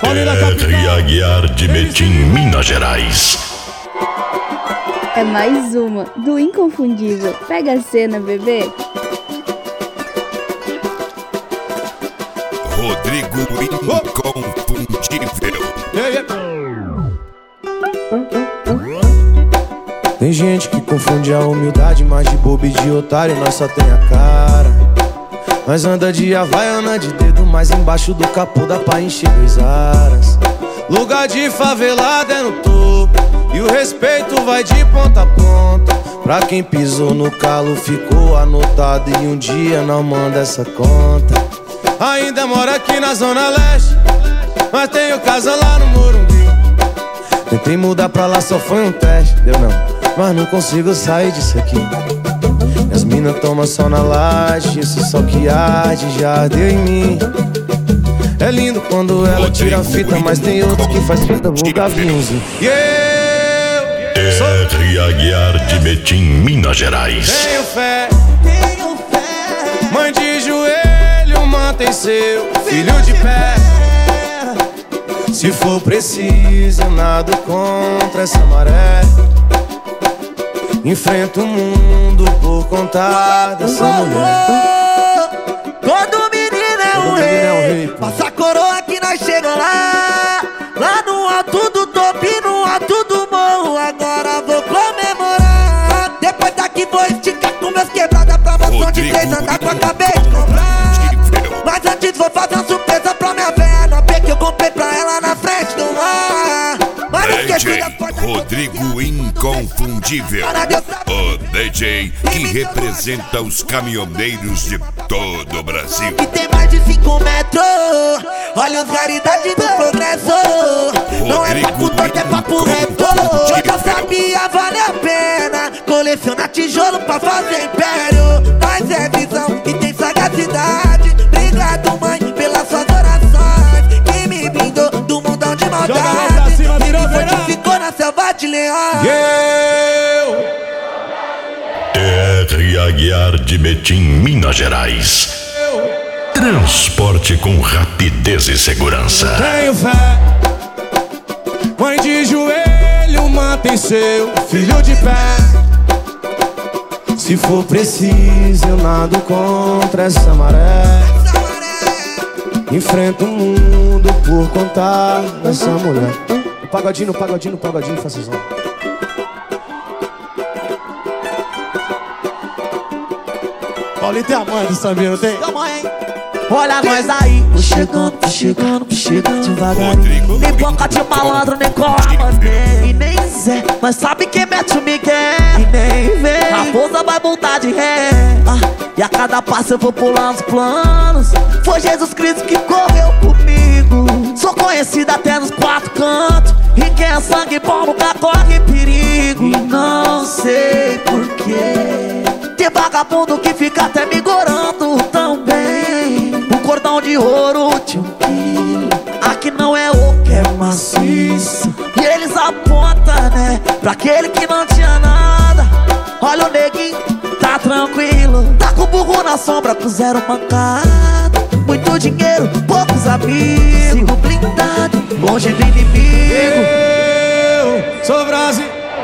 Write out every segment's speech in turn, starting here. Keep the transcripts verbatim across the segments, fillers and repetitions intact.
R. Aguiar de Betim, Minas Gerais. É mais uma do Inconfundível. Pega a cena, bebê. Rodrigo Inconfundível. Tem gente que confunde a humildade, mas de bobo e de otário nós só tem a cara. Nós anda de havaiana de dedo, mas embaixo do capô dá pra encher dois aras. Lugar de favelada é no topo, e o respeito vai de ponta a ponta. Pra quem pisou no calo ficou anotado, e um dia não manda essa conta. Ainda moro aqui na Zona Leste, mas tenho casa lá no Morumbi. Tentei mudar pra lá, só foi um teste, deu não, mas não consigo sair disso aqui. As mina tomam sol na laje, esse sol que arde já ardeu em mim. É lindo quando ela tira a fita, mas tem outros que faz fita vulgavinhozinho. E eu R. Aguiar de Betim, Minas Gerais. tenho fé, tenho fé. Mãe de joelho, mantém seu filho de pé. Se for preciso, eu nado contra essa maré. Enfrento o mundo por conta dessa mulher. Todo menino é um rei, passa a coroa que nós chega lá. Lá no alto do topo e no alto do morro. Agora vou comemorar. Depois daqui vou esticar com meus quebradas pra moção de três andar que eu acabei de comprar. Mas antes vou fazer uma surpresa pra minha véia no A P que eu comprei pra ela na frente do mar. D J Rodrigo Inconfundível, o D J que representa os caminhoneiros de todo o Brasil. Que tem mais de cinco metros, olha os raridades do progresso. Não é papo torto, é papo reto. Hoje eu sabia, vale a pena colecionar tijolo pra fazer império. Mas é visão e tem sagacidade. Obrigado, mãe, pelas suas orações, que me blindou do mundão de maldade. Ficou na selva de leão. R. Aguiar de Betim, Minas Gerais. Transporte com rapidez e segurança. Tenho fé, mãe de joelho, mantém seu filho de pé. Se for preciso, eu nado contra essa maré. Enfrento o mundo por conta dessa mulher. Pagodinho, pagodinho, pagodinho, faça som. Paulinho tem a mãe do sambinho, não tem? Tem a mãe. Olha nós aí, tô chegando, tô chegando, tô chegando devagarinho. Nem boca de malandro, nem cola, nem, e nem Zé. Mas sabe quem mete o Miguel? E nem vem. A raposa vai voltar de ré. Ah, e a cada passo eu vou pulando os planos. Foi Jesus Cristo que correu comigo. Sou conhecido até nos quatro cantos. E quem é sangue bom nunca corre perigo. E não sei porquê tem vagabundo que fica até me gorando também. Um cordão de ouro de um quilo. Aqui não é o que é maciço. E eles apontam, né, pra aquele que não tinha nada. Olha o neguinho, tá tranquilo. Tá com o burro na sombra, com zero mancada. Muito dinheiro, poucos amigos. Sigo blindado, longe do inimigo. Eu sou Brasil.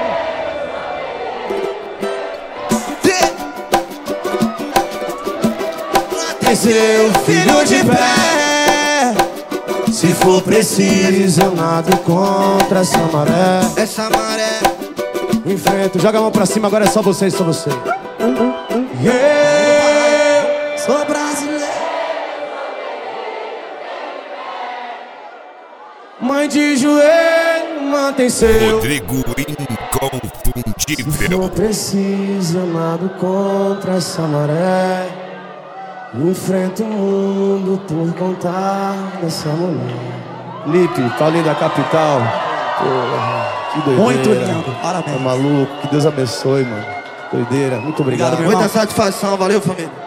Seu filho de pé. Se for preciso, eu nado contra essa maré. Essa maré. Enfrento, joga a mão pra cima, agora é só você, só você. Yeah. Sou brasileiro. Mãe de joelho, mantém seu Rodrigo Inconfundível. Se for preciso, eu nado contra essa maré. Enfrento o mundo por contar dessa mulher. Lipe, Paulinho da capital. Porra, que doideira. Muito lindo, parabéns. Tá maluco, que Deus abençoe, mano. Doideira, muito obrigado. Obrigado, muita satisfação, valeu, família.